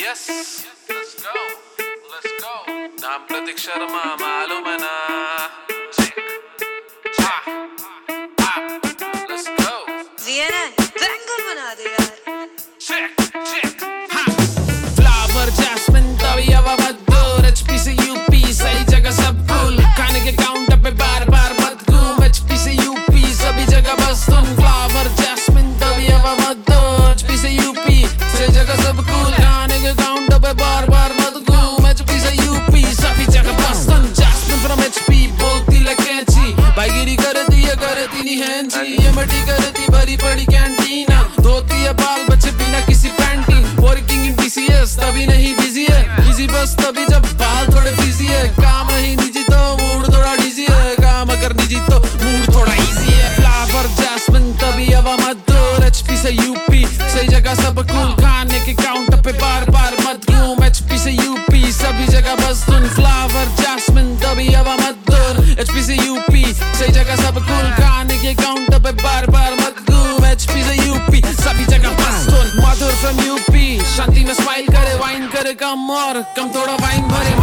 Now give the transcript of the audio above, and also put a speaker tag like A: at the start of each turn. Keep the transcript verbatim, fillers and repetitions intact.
A: Yes, let's go, let's go. नाम प्रतीक शर्मा मालूम है ना? Check, cha, ah, let's go.
B: जिया ना ट्रायंगल बना दे यार.
A: Check, check, ha. Flower, jasmine, तभी हवा मत दूर. H P से U P सही जगह सब cool. खाने के काउंटर पे बार बार मत घूम. H P से U P सभी जगह बस तुम. Flower, jasmine, तभी हवा मत दूर. H P से U P सही जगह सब cool. खाने के काउंटर पे बार बार मत घूम. H P से U P सभी जगह बस तुम. Jasmine from H P बोलती लकेंची. भाईगिरी करती है करती नहीं हैंची. ये मटी करती भरी पड़ी कैंटीना. धोती है बाल बच्चे बिना किसी पैंटी. Working in T C S तभी नहीं बिजी है. इजी बस तभी जब बाल थोड़े बिजी है. काम ही निजी तो मूड थोड़ा डिजी है. काम अगर निजी तो मूड थोड़ा इजी है. Flower, jasmine तभी हवा मत दूर. H P से U P सही जगह सब cool. खाने के काउंटर पे बार बार मत घूम. H P से U P सभी जगह बस तुम. Flower, jasmine तभी हवा मत दूर. H P से U P सही जगह सब cool. खाने के काउंटर पे बार बार मत घूम. H P से U P सभी जगह बस तुम. मधुर from U P शांति में स्माइल करे. वाइन करे कम और कम थोड़ा वाइन भरे.